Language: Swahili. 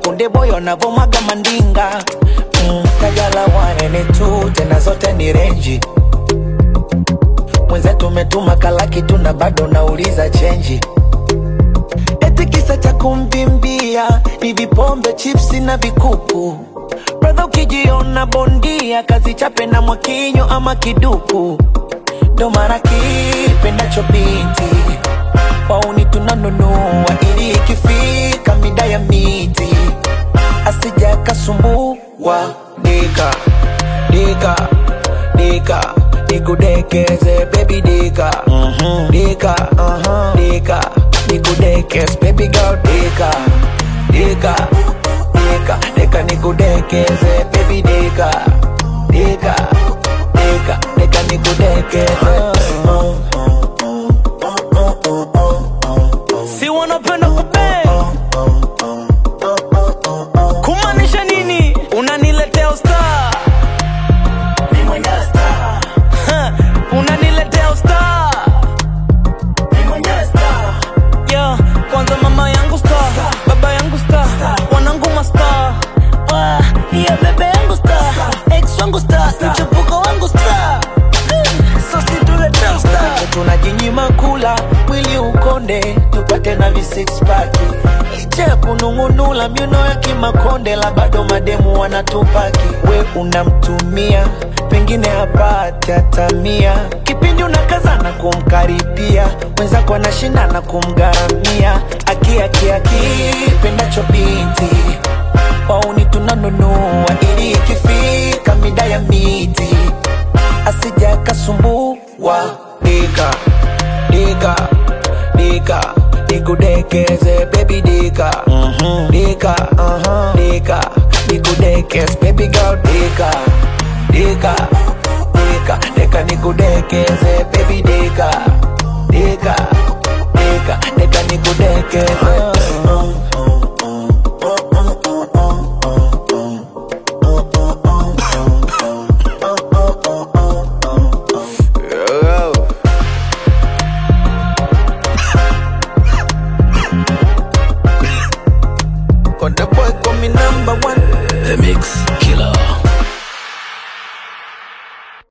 kunde boyo na vomaga mandinga. Kajala 1 and 2 tena zote ni renji. Mwenzetu umetuma kalaki tu na bado nauliza chenji. Eti kisa cha kumbimbia ni vipombe, chipsi na vikuku. Brother ukijiona bondia kazi chape na mwakinyo ama kiduku. Ndo mara kipendacho binti wauni tunanunua ili ikifika mida ya miti asija kasumbua. Dika, dika, dika, nikudekeze baby dika. Dika, dika, nikudekeze baby girl dika. Dika, dika, dika, nikudekeze baby dika. Dika, dika, dika, nikudekeze. Si wanapenda kupe kumaanisha nini? Unaniletea star, mimi mwenye star. Unaniletea star, mimi mwenye star. Yeah, kwanza mama yangu star, baba yangu star, wanangu mastar. Yeah, bebe yangu star, ex wangu star, mchepuko wangu star. So si tuletea star. Tunajinyima kula, mwili ukonde, tupate na v6 pack. Licha ya kunungunula miuno ya kimakonde, la bado mademu wanatupaki. We unamtumia, pengine hapati atamia. Kipindi unakaza na kumkaribia, mwenzako anashinda na kumgaramia. Pendacho binti wauni tunanunua ili ikifika mida ya miti asija kasumbua. Dika, dika, dika, nikudekeze baby dika. Dika, dika, nikudekeze baby girl dika. Dika, dika, dika, nikudekeze baby dika. Dika, dika, dika, nikudekeze.